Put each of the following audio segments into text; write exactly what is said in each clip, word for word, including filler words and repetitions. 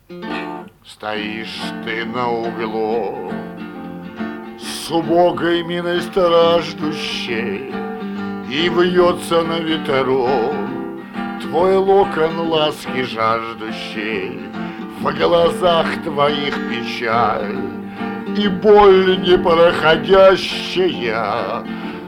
Стоишь ты на углу с убогой миной страждущей, и вьется на ветру твой локон ласки жаждущей. В глазах твоих печаль и боль непроходящая,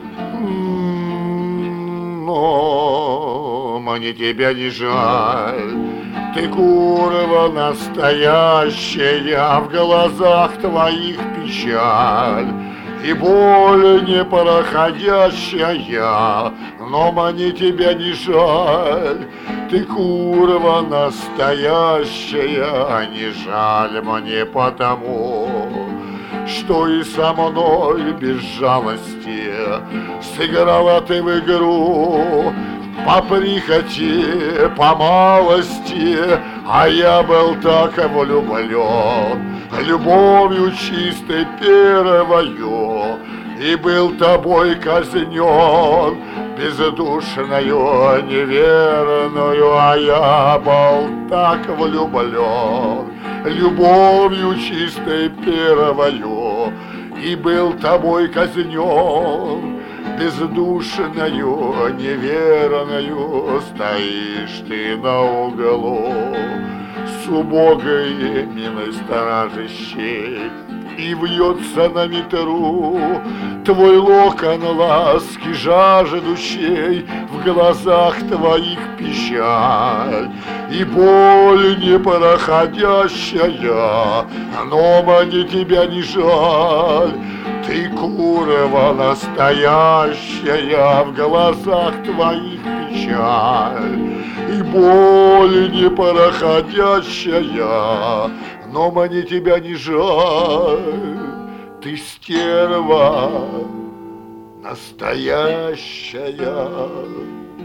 но мне тебя не жаль. Ты курва настоящая, в глазах твоих печаль и боль непроходящая, но мне тебя не жаль. Ты курва настоящая, не жаль мне потому, что и со мной без жалости сыграла ты в игру. По прихоти, по малости, а я был так влюблен любовью чистой первою, и был тобой казнен бездушною неверную, а я был так влюблен любовью чистой первою, и был тобой казнен бездушною, неверною. Стоишь ты на углу с убогой миной стражащей, и вьется на ветру твой локон ласки жаждущей. В глазах твоих печаль и боль непроходящая, но мне тебя не жаль. Ты курва настоящая, в глазах твоих печаль и боль непроходящая, но мне тебя не жаль. Ты стерва настоящая.